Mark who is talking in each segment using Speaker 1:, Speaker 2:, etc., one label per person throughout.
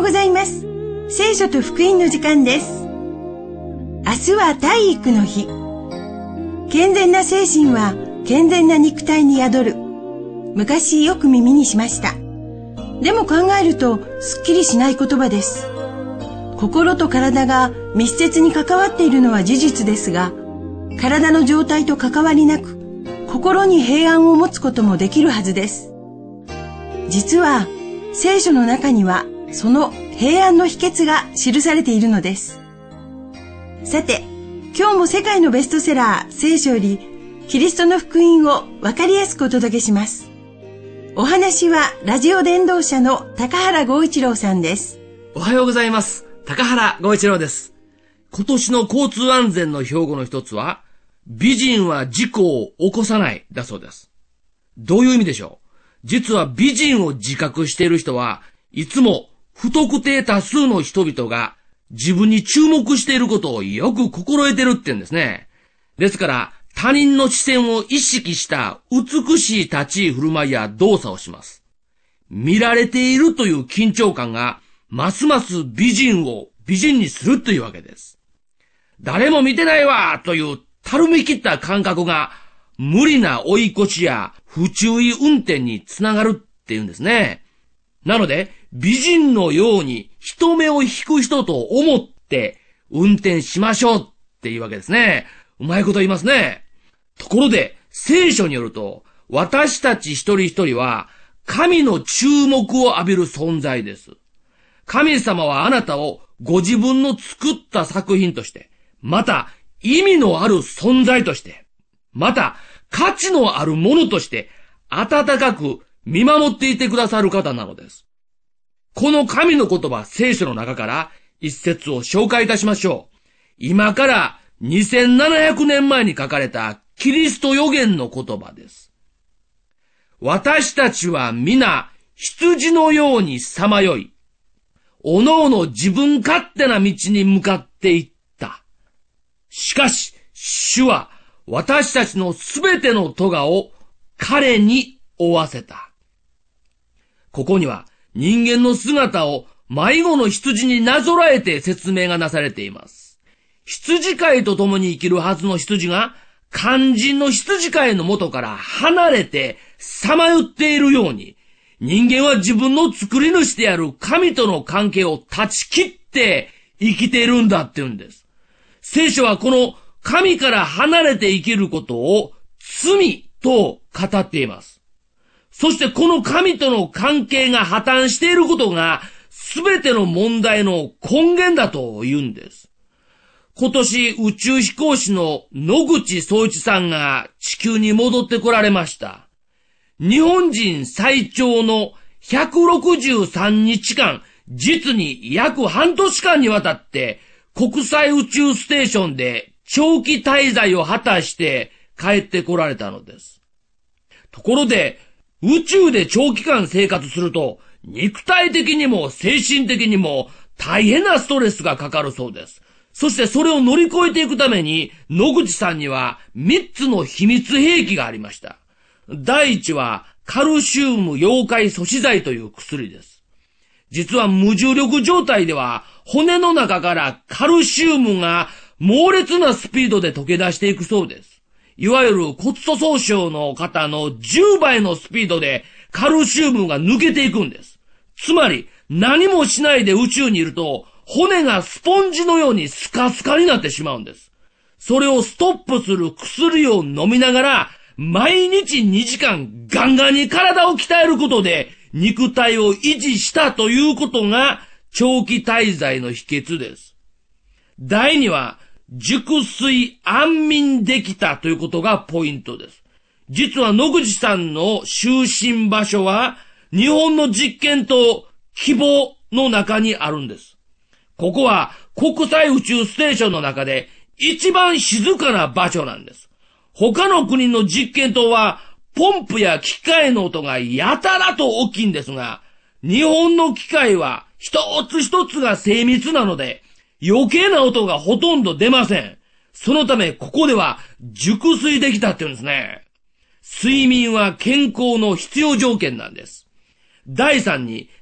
Speaker 1: ございます。聖書と福音の時間です。明日は体育の日。健全な精神は健全な肉体に宿る。昔よく耳にしました。でも考えるとすっきりしない言葉です。心と体が密接に関わっているのは事実ですが、体の状態と関わりなく、心に平安を持つこともできるはずです。実は聖書の中にはその平安の秘訣が記されているのです。さて、今日も世界のベストセラー聖書よりキリストの福音をわかりやすくお届けします。お話はラジオ伝道者の高原剛一郎さんです。
Speaker 2: おはようございます。高原剛一郎です。今年の交通安全の標語の一つは、美人は事故を起こさないだそうです。どういう意味でしょう？実は美人を自覚している人はいつも不特定多数の人々が自分に注目していることをよく心得てるって言うんですね。ですから他人の視線を意識した美しい立ち居振る舞いや動作をします。見られているという緊張感がますます美人を美人にするというわけです。誰も見てないわというたるみ切った感覚が無理な追い越しや不注意運転につながるっていうんですね。なので美人のように人目を引く人と思って運転しましょうっていうわけですね。うまいこと言いますね。ところで聖書によると、私たち一人一人は神の注目を浴びる存在です。神様はあなたをご自分の作った作品として、また意味のある存在として、また価値のあるものとして温かく見守っていてくださる方なのです。この神の言葉、聖書の中から一節を紹介いたしましょう。今から2700年前に書かれたキリスト預言の言葉です。私たちは皆羊のようにさまよい、おのおの自分勝手な道に向かっていった。しかし、主は私たちのすべての咎を彼に負わせた。ここには人間の姿を迷子の羊になぞらえて説明がなされています。羊飼いと共に生きるはずの羊が肝心の羊飼いの元から離れてさまよっているように、人間は自分の作り主である神との関係を断ち切って生きているんだって言うんです。聖書はこの神から離れて生きることを罪と語っています。そしてこの神との関係が破綻していることが全ての問題の根源だと言うんです。今年宇宙飛行士の野口聡一さんが地球に戻ってこられました。日本人最長の163日間、実に約半年間にわたって国際宇宙ステーションで長期滞在を果たして帰ってこられたのです。ところで、宇宙で長期間生活すると、肉体的にも精神的にも大変なストレスがかかるそうです。そしてそれを乗り越えていくために、野口さんには3つの秘密兵器がありました。第一はカルシウム溶解阻止剤という薬です。実は無重力状態では骨の中からカルシウムが猛烈なスピードで溶け出していくそうです。いわゆる骨粗鬆症の方の10倍のスピードでカルシウムが抜けていくんです。つまり何もしないで宇宙にいると骨がスポンジのようにスカスカになってしまうんです。それをストップする薬を飲みながら毎日2時間ガンガンに体を鍛えることで肉体を維持したということが長期滞在の秘訣です。第2は熟睡安眠できたということがポイントです。実は野口さんの就寝場所は日本の実験棟希望の中にあるんです。ここは国際宇宙ステーションの中で一番静かな場所なんです。他の国の実験棟はポンプや機械の音がやたらと大きいんですが、日本の機械は一つ一つが精密なので余計な音がほとんど出ません。そのためここでは熟睡できたって言うんですね。睡眠は健康の必要条件なんです。第3に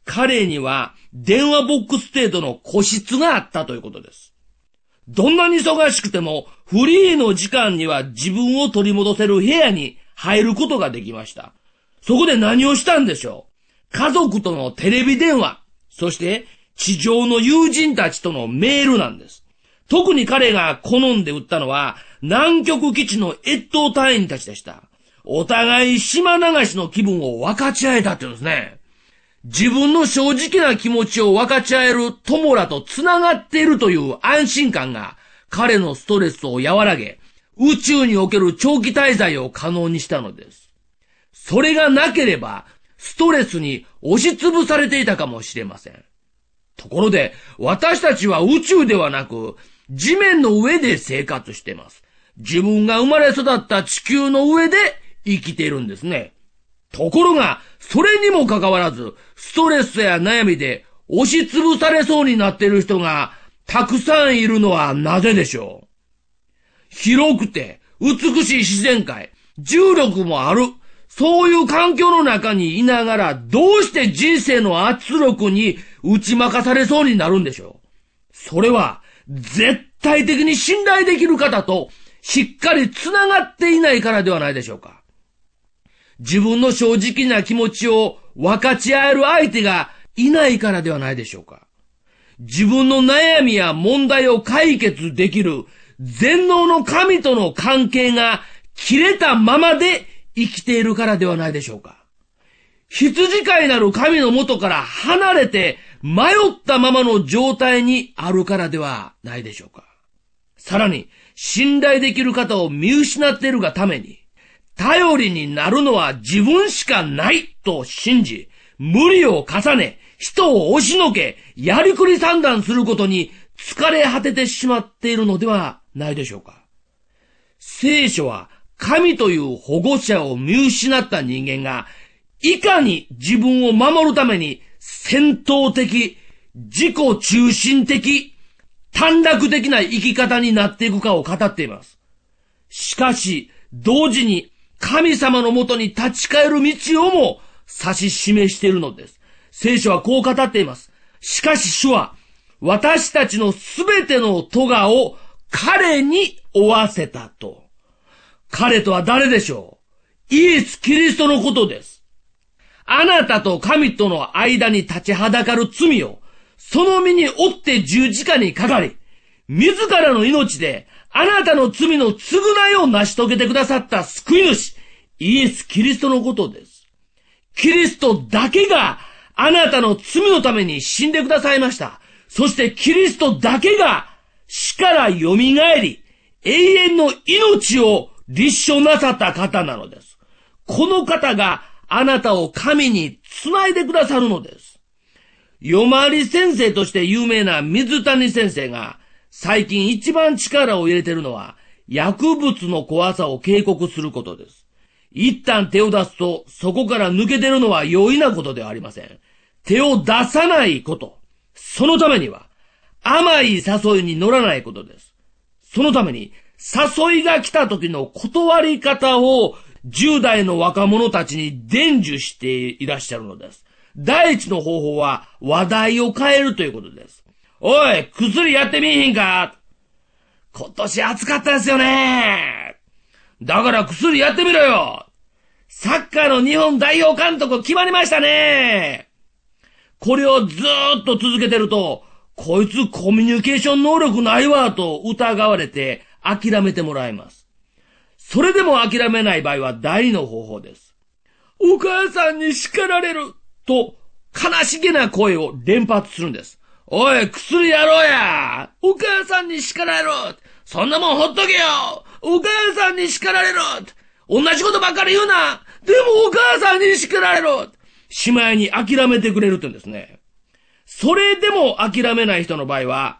Speaker 2: 彼には電話ボックス程度の個室があったということです。どんなに忙しくてもフリーの時間には自分を取り戻せる部屋に入ることができました。そこで何をしたんでしょう？家族とのテレビ電話、そして地上の友人たちとのメールなんです。特に彼が好んで打ったのは南極基地の越冬隊員たちでした。お互い島流しの気分を分かち合えたっていうんですね。自分の正直な気持ちを分かち合える友らと繋がっているという安心感が彼のストレスを和らげ、宇宙における長期滞在を可能にしたのです。それがなければストレスに押しつぶされていたかもしれません。ところで私たちは宇宙ではなく地面の上で生活しています。自分が生まれ育った地球の上で生きているんですね。ところが、それにもかかわらず、ストレスや悩みで押しつぶされそうになっている人がたくさんいるのはなぜでしょう？広くて美しい自然界、重力もある、そういう環境の中にいながらどうして人生の圧力に打ち負かされそうになるんでしょう？それは絶対的に信頼できる方としっかり繋がっていないからではないでしょうか。自分の正直な気持ちを分かち合える相手がいないからではないでしょうか。自分の悩みや問題を解決できる全能の神との関係が切れたままで生きているからではないでしょうか。羊飼いなる神の元から離れて迷ったままの状態にあるからではないでしょうか。さらに信頼できる方を見失っているがために頼りになるのは自分しかないと信じ、無理を重ね、人を押しのけ、やりくり算段することに疲れ果ててしまっているのではないでしょうか。聖書は神という保護者を見失った人間が、いかに自分を守るために戦闘的、自己中心的、短絡的な生き方になっていくかを語っています。しかし、同時に神様のもとに立ち返る道をも指し示しているのです。聖書はこう語っています。しかし主は私たちのすべての咎を彼に負わせたと。彼とは誰でしょう？イエス・キリストのことです。あなたと神との間に立ちはだかる罪をその身に負って十字架にかかり、自らの命であなたの罪の償いを成し遂げてくださった救い主、イエス・キリストのことです。キリストだけがあなたの罪のために死んでくださいました。そしてキリストだけが死から蘇り、永遠の命を立証なさった方なのです。この方があなたを神に繋いでくださるのです。夜回り先生として有名な水谷先生が最近一番力を入れているのは薬物の怖さを警告することです。一旦手を出すとそこから抜け出るのは容易なことではありません。手を出さないこと。そのためには甘い誘いに乗らないことです。そのために誘いが来た時の断り方を10代の若者たちに伝授していらっしゃるのです。第一の方法は話題を変えるということです。おい、薬やってみいひんか？今年暑かったですよね。だから薬やってみろよ。サッカーの日本代表監督決まりましたね。これをずーっと続けてると、こいつコミュニケーション能力ないわと疑われて諦めてもらいます。それでも諦めない場合は第二の方法です。お母さんに叱られると悲しげな声を連発するんです。おい、薬やろうや。お母さんに叱られろ。そんなもんほっとけよ。お母さんに叱られろ。同じことばっかり言うな。でもお母さんに叱られろ。しまいに諦めてくれるって言うんですね。それでも諦めない人の場合は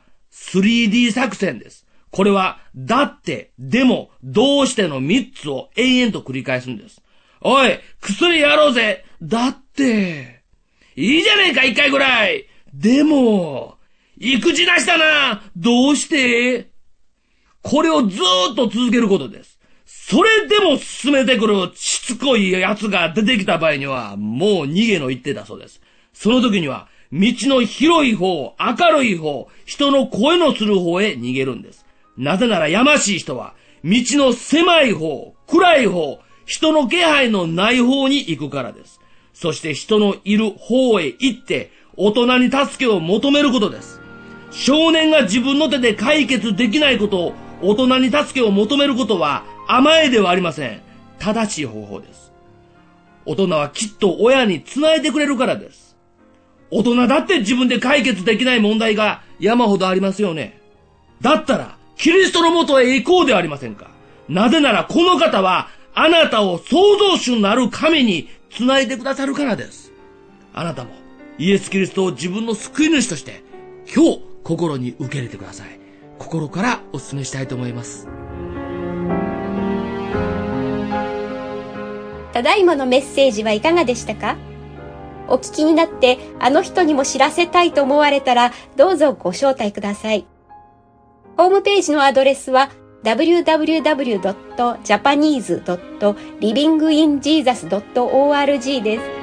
Speaker 2: 3D 作戦です。これはだって、でも、どうしての3つを延々と繰り返すんです。おい、薬やろうぜ。だって、いいじゃねえか1回ぐらい。でも、育児なしだな。どうして？これをずーっと続けることです。それでも進めてくるしつこいやつが出てきた場合には、もう逃げの一手だそうです。 その時には、道の広い方、明るい方、人の声のする方へ逃げるんです。なぜならやましい人は、道の狭い方、暗い方、人の気配のない方に行くからです。そして人のいる方へ行って、大人に助けを求めることです。少年が自分の手で解決できないことを大人に助けを求めることは甘えではありません。正しい方法です。大人はきっと親に繋いでくれるからです。大人だって自分で解決できない問題が山ほどありますよね。だったら、キリストのもとへ行こうではありませんか。なぜならこの方は、あなたを創造主なる神に繋いでくださるからです。あなたも、イエス・キリストを自分の救い主として、今日、心に受け入れてください。心からお勧めしたいと思います。
Speaker 3: ただいまのメッセージはいかがでしたか？お聞きになってあの人にも知らせたいと思われたらどうぞご招待ください。ホームページのアドレスは www.japanese.livinginjesus.org です。